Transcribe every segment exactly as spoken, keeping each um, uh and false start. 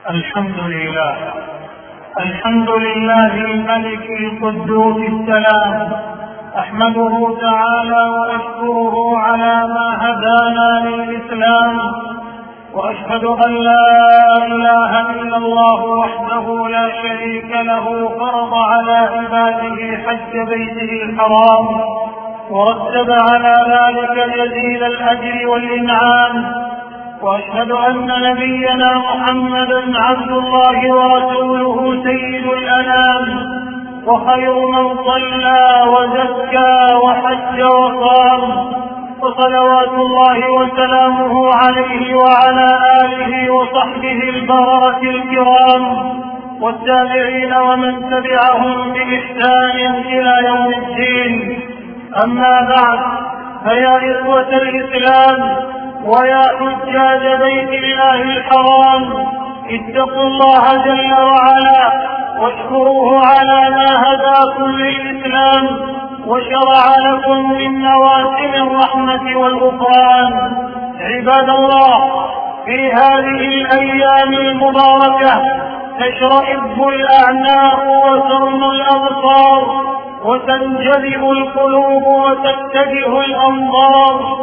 الحمد لله الحمد لله الملك القدوس السلام، أحمده تعالى وأشكره على ما هدانا للإسلام، وأشهد أن لا إله إلا الله وحده لا شريك له فرض على عباده حج بيته الحرام، ورتب على ذلك جزيل الأجر والإنعام. وأشهد أن نبينا محمدا عبد الله ورسوله سيد الأنام، وخير من صلى وزكى وحج وصام، وصلوات الله وسلامه عليه وعلى آله وصحبه البررة الكرام، والتابعين ومن تبعهم بإحسان إلى يوم الدين. أما بعد، فيا إخوة الإسلام ويا حجاج بيت الله الحرام، اتقوا الله جل وعلا واشكروه على ما هداكم للإسلام وشرع لكم من مواسم الرحمة والغفران. عباد الله، في هذه الأيام المباركة تشرئب الأعناق وترمى الأبصار وتنجذب القلوب وتتجه الأنظار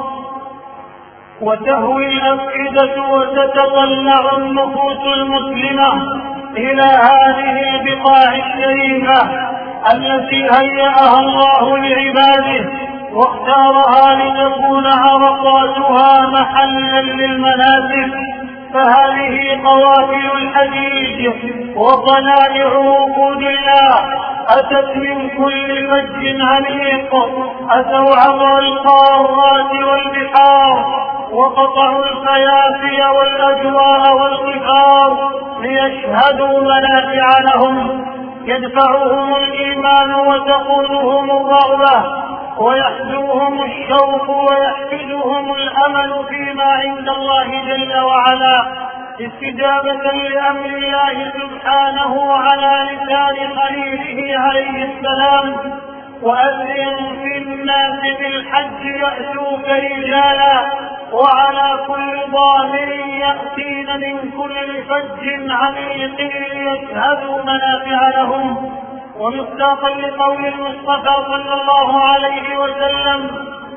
وتهوي الأفئدة وتتطلع النفوس المسلمة إلى هذه البقاع الشريفة التي هيأها الله لعباده واختارها لتكون عرفاتها محلا للمناسك. فهذه قوافل الحجيج وطلائع وقود الله أتت من كل فج عميق، أتوا عبر القارات والبحار وقطعوا الفيافي والأجواء والقفار ليشهدوا منافع لهم، يدفعهم الإيمان وتقودهم الرغبة ويحدوهم الشوق ويحفزهم الأمل فيما عند الله جل وعلا، استجابة لأمر الله سبحانه على لسان خليله عليه السلام: وأذن في الناس بالحج يأتوك رجالا وعلى كل ضامر يأتين من كل فج عميق ليشهدوا منافع لهم. ومصداقا لقول المصطفى صلى الله عليه وسلم: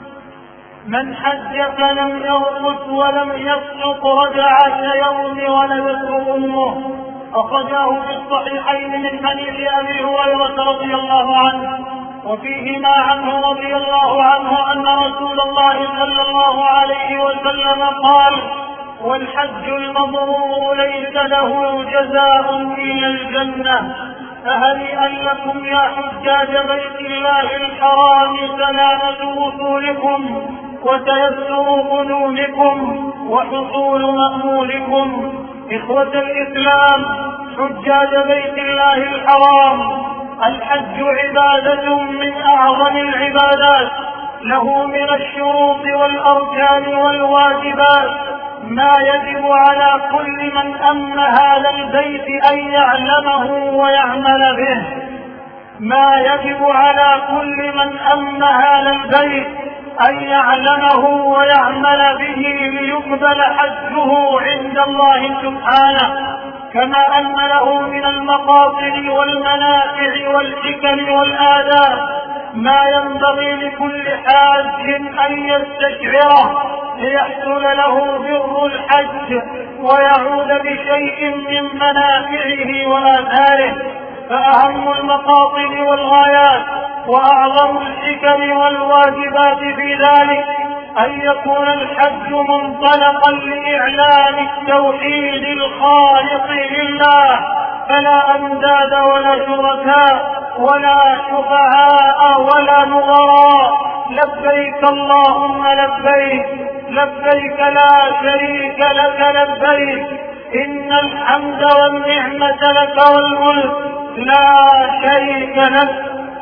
من حج فلم يرفث ولم يفسق رجع كيوم ولدته أمه. أخرجاه في الصحيحين من حديث أبي هريرة رضي الله عنه، وفيهما عنه رضي الله عنه أن رسول الله صلى الله عليه وسلم قال: والحج المبرور ليس له جزاء إلا الجنة. فهنيئا لكم يا حجاج بيت الله الحرام سلامة وصولكم وتيسر قدومكم وحصول مأمولكم. إخوة الإسلام، حجاج بيت الله الحرام، الحج عبادة من أعظم العبادات، له من الشروط والأركان والواجبات ما يجب على كل من أمن هذا البيت أن يعلمه ويعمل به ما يجب على كل من أمن هذا البيت أن يعلمه ويعمل به ليقبل حجه عند الله سبحانه، كما أن له من المقاصد والمنافع والحكم والآداب ما ينبغي لكل حاج أن يستشعره ليحصل له بر الحج ويعود بشيء من منافعه وآثاره. فأهم المقاصد والغايات وأعظم الحكم والواجبات في ذلك أن يكون الحج منطلقا لإعلان التوحيد الخالص لله، فلا أنداد ولا شركاء ولا شفعاء ولا نظراء. لبيك اللهم لبيك، لبيك لا شريك لك لبيك، إن الحمد والنعمة لك والملك لا شريك لك.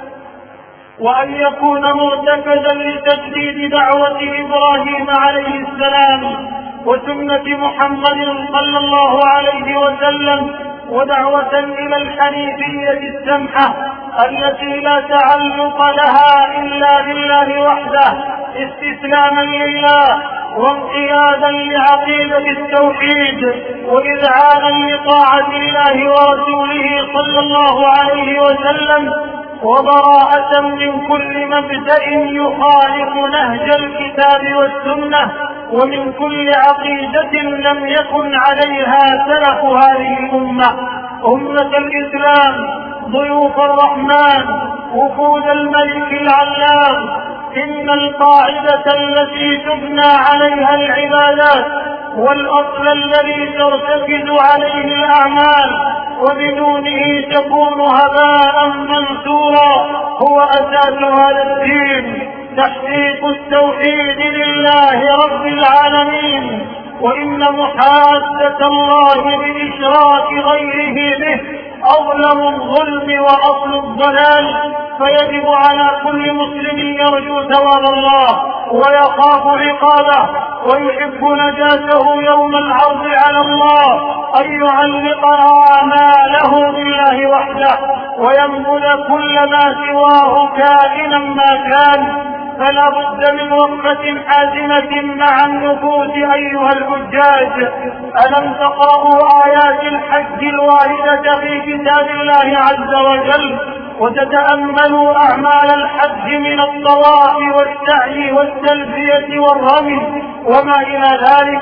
وأن يكون مرتكزا لتجديد دعوة إبراهيم عليه السلام وسنة محمد صلى الله عليه وسلم، ودعوة إلى الحنيفية السمحة التي لا تعلق لها إلا بالله وحده، استسلاما لله وانقيادا لعقيدة التوحيد وإذعانا لطاعة الله ورسوله صلى الله عليه وسلم، وبراءة من كل مبدأ يخالف نهج الكتاب والسنة، ومن كل عقيدة لم يكن عليها سلف هذه الأمة. أمة الإسلام، ضيوف الرحمن، وفود الملك العلام، إن القاعدة التي تبنى عليها العبادات والأصل الذي ترتكز عليه الأعمال وبدونه تكون هباء منثورا هو أساس هذا الدين، تحقيق التوحيد لله رب العالمين. وإن محادة الله بإشراك غيره به أظلم الظلم وأصل الضلال، فيجب على كل مسلم يرجو ثواب الله ويخاف عقابه ويحب نجاته يوم العرض على الله أن يعلق أعماله بالله وحده وينبذ كل ما سواه كائنا ما كان. فلا بد من وقفة حازمة مع النفوس أيها الحجاج. ألم تقرأوا آيات الحج الواردة في كتاب الله عز وجل وتتأملوا أعمال الحج من الطواف والسعي والتلبية والرمي وما إلى ذلك؟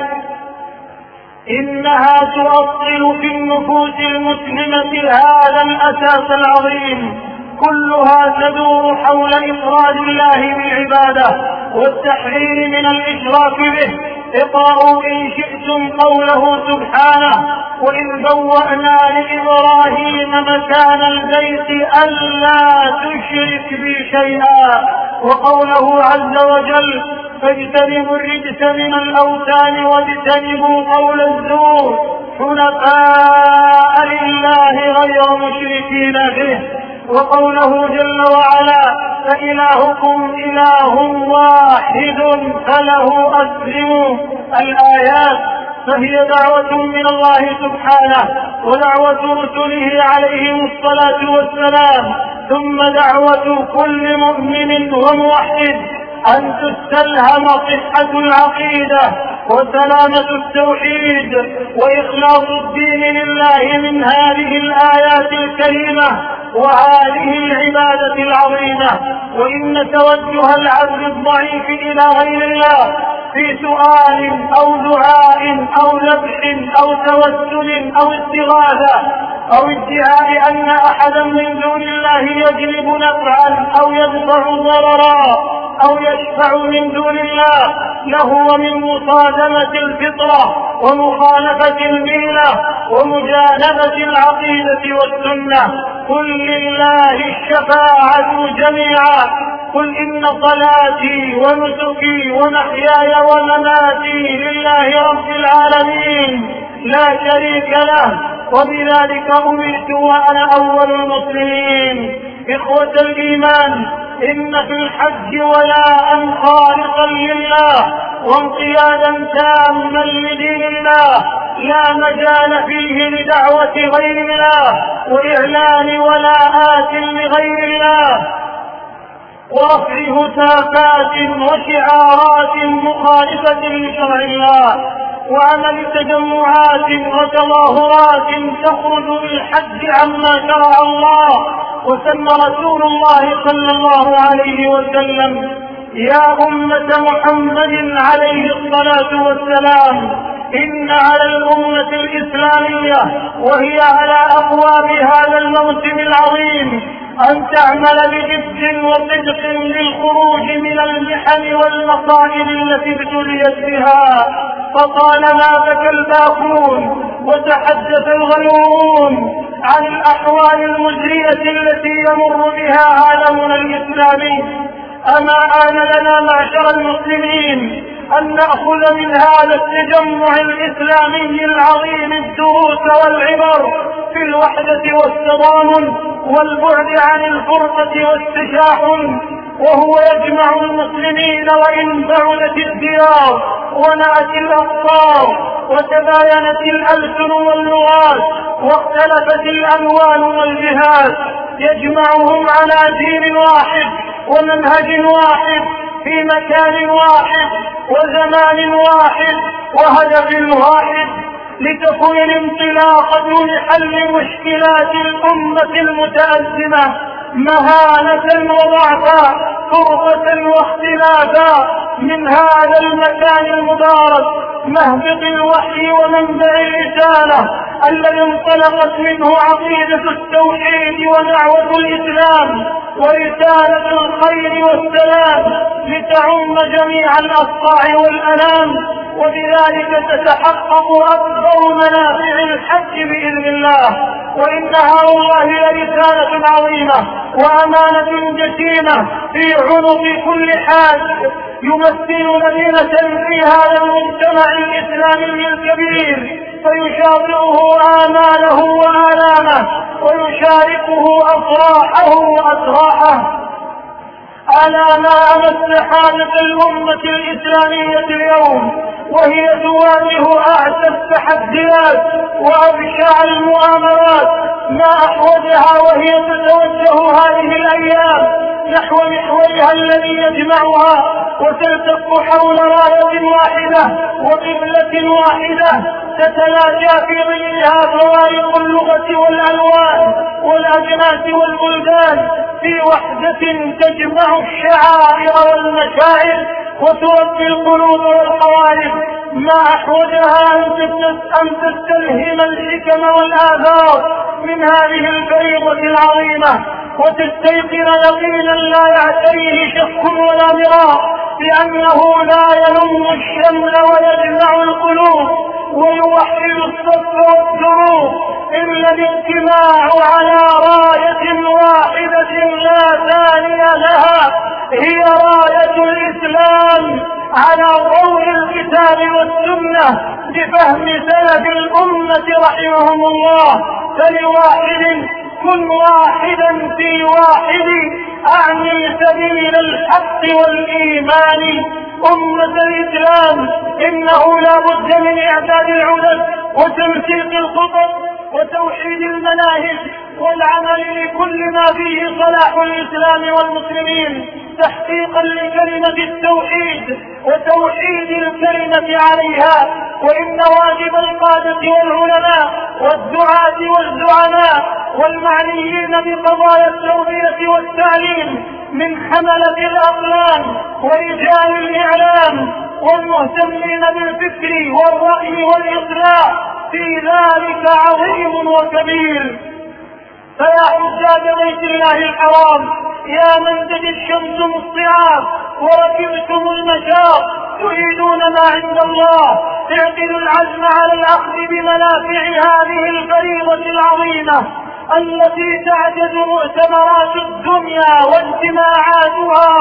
إنها تؤصل في النفوس المسلمة هذا الأساس العظيم، كلها تدور حول إفراد الله بالعبادة والتحرير من الإشراك به. اقرأوا إن شئتم قوله سبحانه: وإذ بوأنا لإبراهيم مكان البيت ألا تشرك بي شيئا، وقوله عز وجل: فاجتنبوا الرجس من الأوثان واجتنبوا قول الزور حنفاء لله غير مشركين به، وقوله جل وعلا: فإلهكم إله واحد فله أسلموا. الآيات فهي دعوة من الله سبحانه ودعوة رسله عليهم الصلاة والسلام، ثم دعوة كل مؤمن وموحد أن تستلهم صحة العقيدة وسلامة التوحيد وإخلاص الدين لله من هذه الآيات الكريمة وهذه العبادة العظيمة. وإن توجه العبد الضعيف إلى غير الله في سؤال أو دعاء أو ذبح أو توسل أو استغاثة أو ادعاء أن أحدا من دون الله يجلب نفعا أو يدفع ضررا أو يشفع من دون الله له من مصادمة الفطرة ومخالفة الملة ومجانبة العقيدة والسنة. قل لله الشفاعة جميعا، قل إن صلاتي ونسكي ومحياي ومماتي لله رب العالمين لا شريك له وبذلك أمرت وأنا أول المسلمين. إخوة الإيمان، إن في الحج ولاء خالصا لله وانقيادا تاما لدين الله لا مجال فيه لدعوة غير الله وإعلان ولاءات لغير الله ورفع هتافات وشعارات مخالفة لشرع الله وعمل تجمعات وتظاهرات تخرج بالحج عما شرع الله وسمى رسول الله صلى الله عليه وسلم: يا أمة محمد عليه الصلاة والسلام، إن على الأمة الإسلامية وهي على أبواب هذا الموسم العظيم أن تعمل بجد وصدق للخروج من المحن والمصائب التي ابتليت بها. فطالما بكى الباكون وتحدث الغيورون عن الأحوال المزرية التي يمر بها عالمنا الإسلامي، أما آن لنا معشر المسلمين أن نأخذ من هذا التجمع الإسلامي العظيم الدروس والعبر في الوحدة والتضامن والبعد عن الفرقة والتشاحن، وهو يجمع المسلمين وإن بعدت الديار ونأت الأقطار وتباينت الألسن واللغات واختلفت الألوان والجهات، يجمعهم على دين واحد ومنهج واحد في مكان واحد وزمان واحد وهدف واحد، لتكون الانطلاقة لحل مشكلات الأمة المتأزمة مهانة وضعفا، فرقة واختلافا من هذا المكان المبارك، مهبط الوحي ومنبع الرسالة الذي انطلقت منه عقيدة التوحيد ودعوة الإسلام ورسالة الخير والسلام لتعم جميع الأصقاع والأنام، وبذلك تتحقق أكبر منافع الحج بإذن الله. وإنها والله لرسالة عظيمة وأمانة جسيمة في عنق كل حاج يمثل مدينة في هذا المجتمع الإسلامي الكبير، فيشاطئه آماله وآلامه ويشاركه أفراحه وأتراحه. ألا ما أمس حاجة الأمة الإسلامية اليوم وهي تواجه أعتى التحديات وأبشع المؤامرات، ما أحوجها وهي تتوجه هذه الأيام نحو محورها الذي يجمعها وتلتف حول راية واحدة وقبلة واحدة تتلاشى في ظلها فوارق اللغة والألوان والأجناس والبلدان في وحدة تجمع الشعائر والمشاعر وتربي القلوب والقوالب، ما أحوجها أن تستلهم الحكم والآثار من هذه الفريضة العظيمة وتستيقن يقينا لا يعتريه شك ولا مراء بأنه لا يلم الشمل ويجمع القلوب ويوحد الصف والدروب إلا الاجتماع على راية واحدة لا ثاني لها، هي راية الإسلام على ضوء الكتاب والسنة بفهم سلف الأمة رحمهم الله. فلواحد كن واحدا في واحد أعني سبيل الحق والإيمان. أمة الإسلام إنه لا بد من إعداد العدد وتمسيك الخطط وتوحيد المناهج والعمل لكل ما فيه صلاح الإسلام والمسلمين تحقيقا لكلمة التوحيد وتوحيد الكلمة عليها. وإن واجب القادة والعلماء والدعاة والزعماء والمعنيين بقضايا التربية والتعليم من حملة الأقلام ورجال الإعلام والمهتمين بالفكر والرأي والإصلاح في ذلك عظيم وكبير. فيا حجاج بيت الله الحرام، يا من تجد الشمس مصطعاب وركبتم المشاق تريدون ما عند الله، اعقدوا العزم على الأخذ بمنافع هذه الفريضة العظيمة التي تعجز مؤتمرات الدنيا واجتماعاتها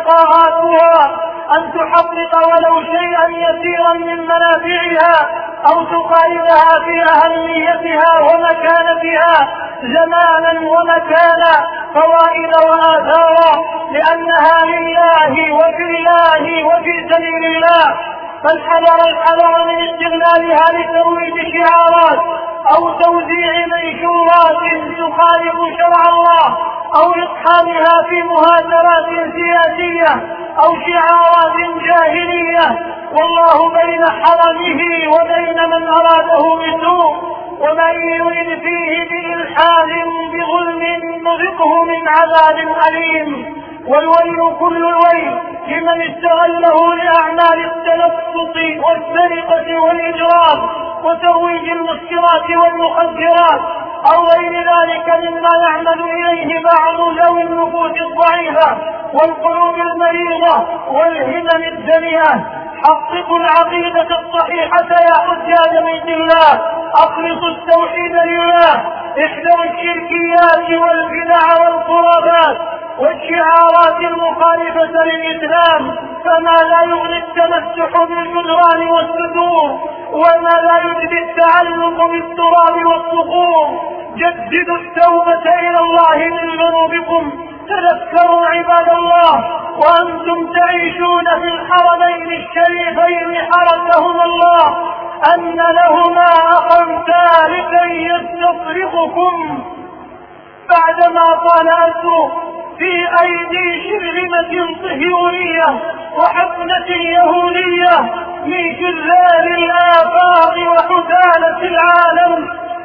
ولقاءاتها أن تحقق ولو شيئا يسيرا من منافعها أو تقاربها في أهميتها ومكانتها زمانا ومكانا، فوائد وآثارا، لأنها لله وفي الله وفي سبيل الله. فالحذر الحذر من استغلالها لترويج شعارات أو توزيع منشورات تخالف شرع الله أو إقحامها في مهاترات سياسية أو شعارات جاهلية، والله بين حرمه وبين من أراده بسوء، ومن يرد فيه بإلحاد بظلم نذقه من عذاب أليم. والويل كل الويل لمن استغله لأعمال التلفظ والسرقة والإجرام وترويج المسكرات والمخدرات أو غير ذلك مما يعمد إليه بعض ذوي النفوس الضعيفة والقلوب المريضة والهمم الدنيئة. حققوا العقيدة الصحيحة يا حجاج بيت الله، أخلصوا التوحيد لله، احذروا الشركيات والبدع والخرافات والشعارات المخالفة للإسلام، فما لا يغني التمسح بالجدران والصدور وما لا يجدي التعلق بالتراب والصخور. جددوا التوبة إلى الله من ذنوبكم، تذكروا عباد الله وأنتم تعيشون في الحرمين الشريفين حرسهما الله أن لهما أخا ثالثا يستصرخكم بعدما طال أسره في أيدي شرذمة صهيونية وحفنة يهودية من شرذال الآفاق وحثالة العالم.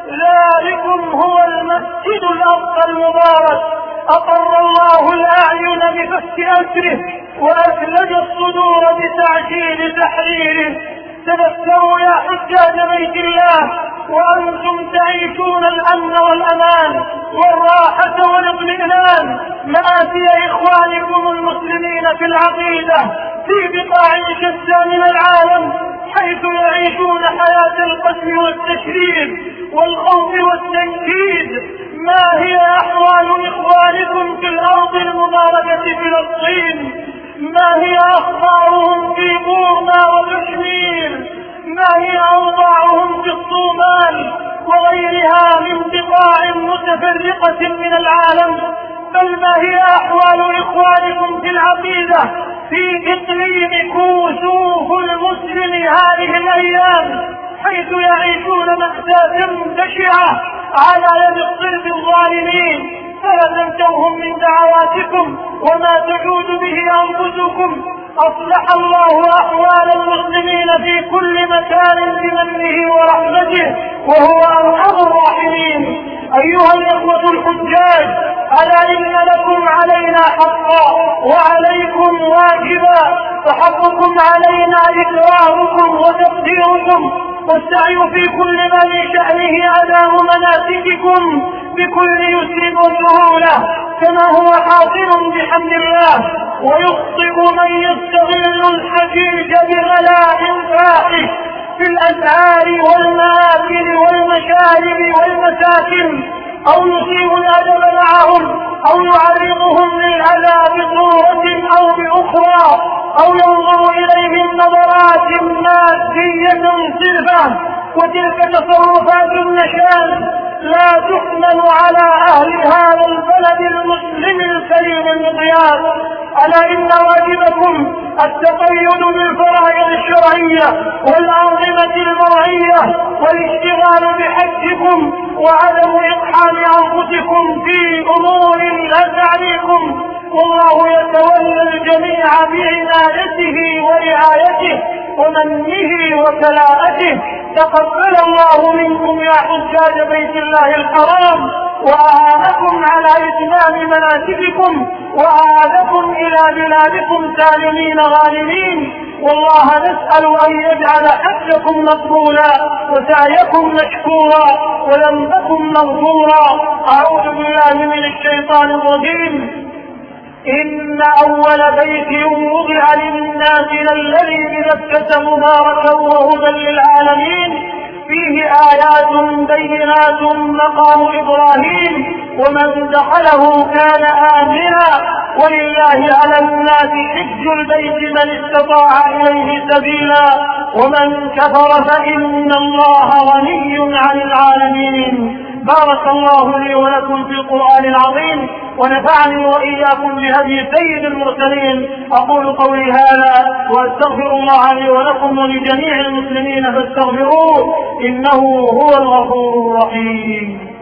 ذلكم هو المسجد الأقصى المبارك، أقر الله الأعين بفك أسره وأثلج الصدور بتعجيل تحريره. تذكروا يا حجاج بيت الله وأنتم تعيشون الأمن والأمان والراحة والاطمئنان مآسي إخوانكم المسلمين في العقيدة في بقاع شتى من العالم، حيث يعيشون حياة القتل والتشريد والخوف والتنكيد. ما هي أحوال إخوانكم في الأرض المباركة فلسطين؟ ما هي أخبارهم في بورما وكشمير؟ ما هي أوضاعهم في الصومال وغيرها من بقاع متفرقة من العالم؟ بل ما هي أحوال إخوانكم في العقيدة في إقليم كوسوف المسلم هذه الأيام، حيث يعيشون مأساة بشعة على يد الصلب الظالمين؟ فلا تنسوهم من دعواتكم وما تجود به أنفسكم. أصلح الله أحوال المسلمين في كل مكان بمنه ورحمته وهو أرحم الراحمين. أيها الإخوة الحجاج، ألا إن لكم علينا حقا وعليكم واجبا، فحقكم علينا إكرامكم وتقديركم والسعي في كل ما من شأنه أداء مناسككم بكل يسر وسهولة كما هو حاصل بحمد الله. ويخطئ من يستغل الحجيج بغلاء فاحش في الأسعار والمآكل والمشارب والمساكن، أو يسيء الأدب معهم، أو يعرضهم للأذى بصورة أو بأخرى، أو ينظر إليهم نظرات مادية صرفة. وتلك تصرفات النشان لا تحمل على أهل هذا البلد المسلم الكريم المقياس. ألا إن واجبكم التقيد بالفرائض الشرعية والأنظمة المرعية والاشتغال بحجكم وعدم إقحام أنفسكم في أمور لا تعنيكم، والله يتولى الجميع بعنايته ورعايته ومنه وكلاءته. تقبل الله منكم يا حجاج بيت الله الحرام، وأعانكم على إتمام مناسككم، وأعادكم إلى بلادكم سالمين غانمين. والله نسأل أن يجعل حجكم مقبولا وسعيكم مشكورا وذنبكم مغفورا. أعوذ بالله من الشيطان الرجيم. إن أول بيت وضع للناس للذي بمكة مباركا وهدى للعالمين فيه آيات بينات مقام إبراهيم ومن دخله كان آمنا ولله على الناس حج البيت من استطاع إليه سبيلا ومن كفر فإن الله غني عن العالمين. بارك الله لي ولكم في القرآن العظيم ونفعني وإياكم بهدي سيد المرسلين. أقول قولي هذا وأستغفر الله لي ولكم ولجميع المسلمين فاستغفروه إنه هو الغفور الرحيم.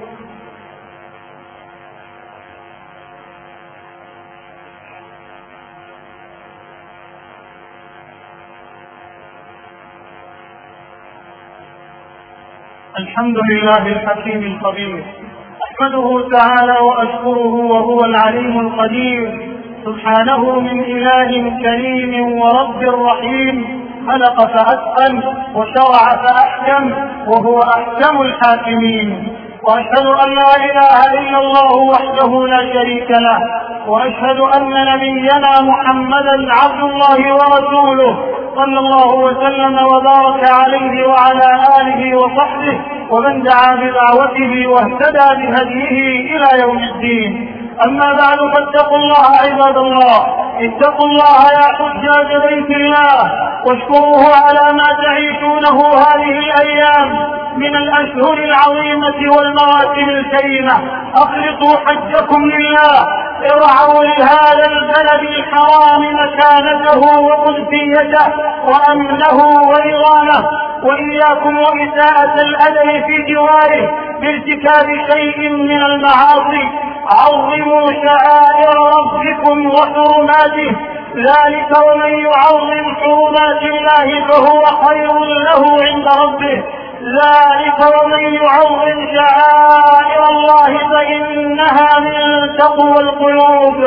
الحمد لله الحكيم الخبير، أحمده تعالى وأشكره وهو العليم القدير، سبحانه من إله كريم ورب رحيم، خلق فأتقن وشرع فأحكم وهو أحكم الحاكمين. وأشهد أن لا إله إلا الله وحده لا شريك له، وأشهد أن نبينا محمدا عبد الله ورسوله صلى الله وسلم وبارك عليه وعلى آله وصحبه ومن دعا بدعوته واهتدى بهديه إلى يوم الدين. أما بعد فاتقوا الله عباد الله، اتقوا الله يا حجاج بيت الله واشكروه على ما تعيشونه هذه الأيام من الأشهر العظيمة والمواسم الكريمة. أخلصوا حجكم لله، ارعوا لهذا البلد الحرام مكانته وقدسيته وأمنه ورضوانه، وإياكم وإساءة الأدب في جواره بارتكاب شيء من المعاصي، عظموا شعائر ربكم وحرماته، ذلك ومن يعظم حرمات الله فهو خير له عند ربه، ذلك ومن يعظم شعائر الله فإنها من تقوى القلوب.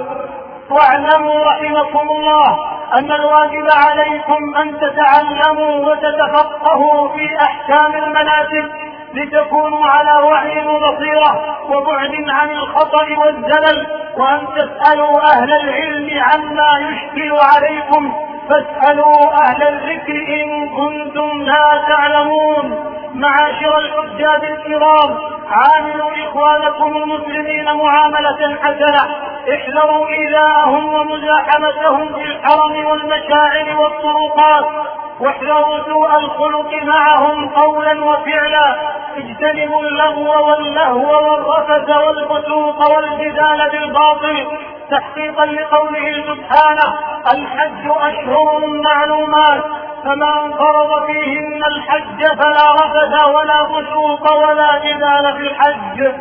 واعلموا رحمكم الله أن الواجب عليكم أن تتعلموا وتتفقهوا في أحكام المناسك لتكونوا على وعي وبصيرة وبعد عن الخطأ والزلل، وأن تسألوا أهل العلم عما يشكل عليكم، فاسألوا أهل الذكر إن كنتم لا تعلمون. معاشر الحجاج الكرام، عاملوا إخوانكم المسلمين معاملة حسنة، احذروا إيذاءهم ومزاحمتهم في الحرم والمشاعر والطرقات، واحذروا سوء الخلق معهم قولا وفعلا، اجتنبوا اللغو واللهو والرفث والفسوق والجدال بالباطل، تحقيقا لقوله سبحانه: الحج أشهر معلومات، فمن فرض فيهن الحج فلا رفث ولا فسوق ولا جدال في الحج.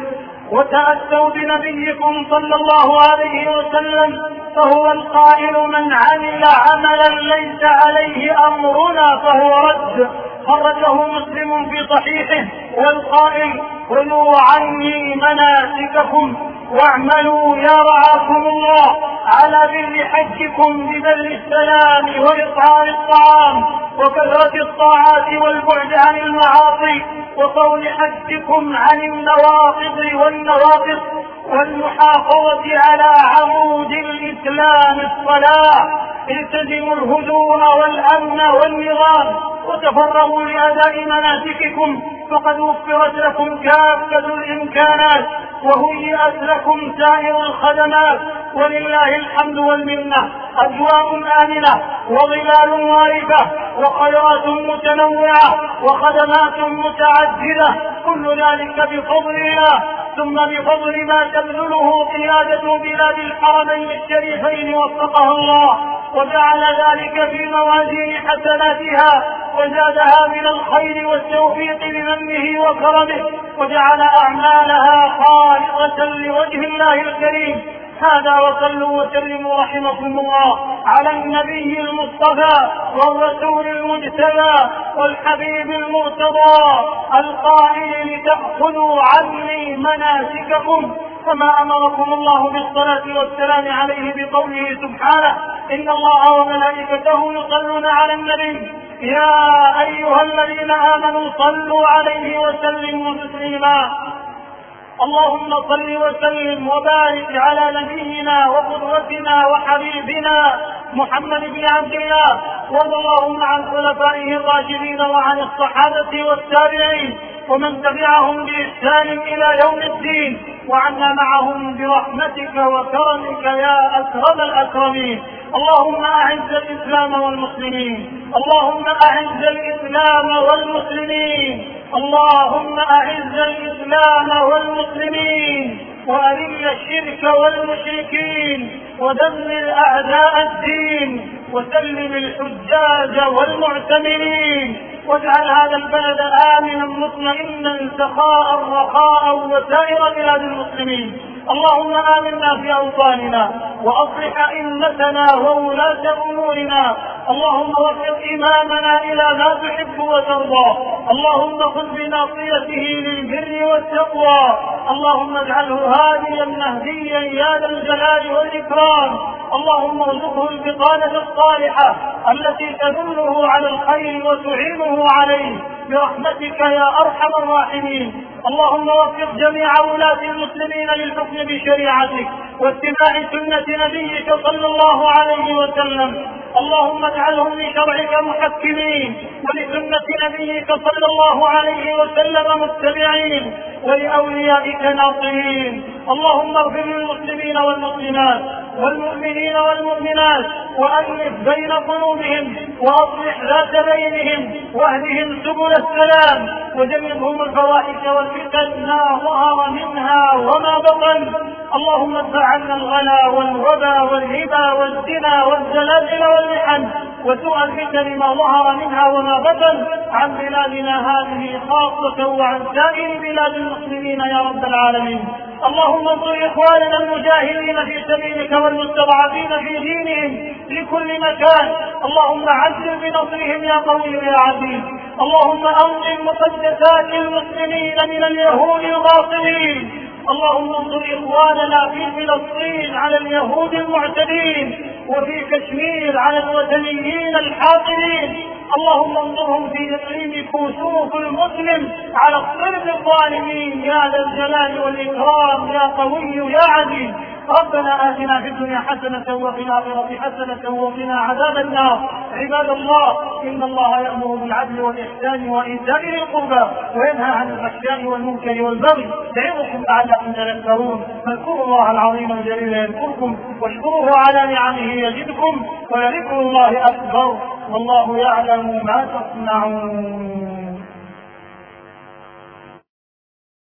وتأتوا بنبيكم صلى الله عليه وسلم، فهو القائل: من عمل عملا ليس عليه أمرنا فهو رد، خرجه مسلم في صحيحه، والقائل: خذوا عني مناسككم واعملوا يا رعاكم الله على بر حجكم ببذل السلام وإطعام الطعام وكثرة الطاعات والبعد عن المعاصي وصون حجكم عن النواقض والنواقض والمحافظة على عمود الإسلام الصلاة. التزموا الهدوء والأمن والنظام وتفرغوا لأداء مناسككم، فقد وفرت لكم كافة الإمكانات وهيئت لكم سائر الخدمات، ولله الحمد والمنة. أجواء آمنة وظلال وارفة وخيرات متنوعة وخدمات متعددة، كل ذلك بفضل الله، ثم بفضل ما تبذله قيادة بلاد الحرمين الشريفين وفقها الله وجعل ذلك في موازين حسناتها وزادها من الخير والتوفيق بمنه وكرمه، وجعل أعمالها خالصة لوجه الله الكريم. هذا وصلوا وسلموا رحمكم الله على النبي المصطفى والرسول المجتبى والحبيب المرتضى القائل: لتأخذوا عني مناسككم، كما أمركم الله بالصلاة والسلام عليه بقوله سبحانه: إن الله وملائكته يصلون على النبي يا أيها الذين آمنوا صلوا عليه وسلموا تسليما. اللهم صل وسلم وبارك على نبينا وقدوتنا وحبيبنا محمد بن عبد الله، وارض اللهم عن خلفائه الراشدين وعن الصحابة والتابعين ومن تبعهم بإحسان إلى يوم الدين، وعنا معهم برحمتك وكرمك يا أكرم الأكرمين. اللهم أعز الإسلام والمسلمين، اللهم أعز الإسلام والمسلمين، اللهم أعز الإسلام والمسلمين، وأذل الشرك والمشركين، ودمر أعداء الدين، وسلم الحجاج والمعتمرين، واجعل هذا البلد آمنا مطمئنا سخاء رخاء وسائر بلاد المسلمين. اللهم آمنا في أوطاننا وأصلح أئمتنا وولاة أمورنا، اللهم وفق إمامنا إلى ما تحب وترضى، اللهم خذ بناصيته للبر والتقوى، اللهم اجعله هاديا مهديا يا ذا الجلال والإكرام، اللهم ارزقه البطانة الصالحة التي تدله على الخير وتعينه عليه برحمتك يا أرحم الراحمين. اللهم وفق جميع ولاة المسلمين للحكم بشريعتك واتباع سنة نبيك صلى الله عليه وسلم، اللهم اجعلهم لشرعك محكمين ولسنة نبيك صلى الله عليه وسلم متبعين ولأوليائك ناصرين. اللهم اغفر للمسلمين والمسلمات والمؤمنين والمؤمنات وألف بين قلوبهم وأصلح ذات بينهم واهدهم سبل السلام وجنبهم الفواحش والفتن ما ظهر منها وما بطن. اللهم ادفع عنا الغلا والوبا والربا والزنا والزلازل والمحن وسوء الفتن ما ظهر منها وما بطن عن بلادنا هذه خاصة وعن سائر بلاد المسلمين يا رب العالمين. اللهم انصر إخواننا المجاهدين في سبيلك والمستضعفين في دينهم في كل مكان، اللهم عجل بنصرهم يا قوي يا عزيز. اللهم أنقذ مقدسات المسلمين من اليهود الغاصبين. اللهم انصر إخواننا في فلسطين على اليهود المعتدين، وفي كشمير على الوثنيين الحاقدين. اللهم انصرهم في إقليم كوسوف المسلم على الصرب الظالمين يا ذا الجلال والإكرام يا قوي يا عزيز. ربنا آتنا في الدنيا حسنة وفي الآخرة حسنة وقنا عذاب النار. عباد الله، إن الله يأمر بالعدل والإحسان وإيتاء ذي القربى وينهى عن الفحشاء والمنكر والبغي يعظكم لعلكم تذكرون. فاذكروا الله العظيم الجليل يذكركم واشكروه على نعمه يزدكم ولذكر الله أكبر والله يعلم ما تصنعون.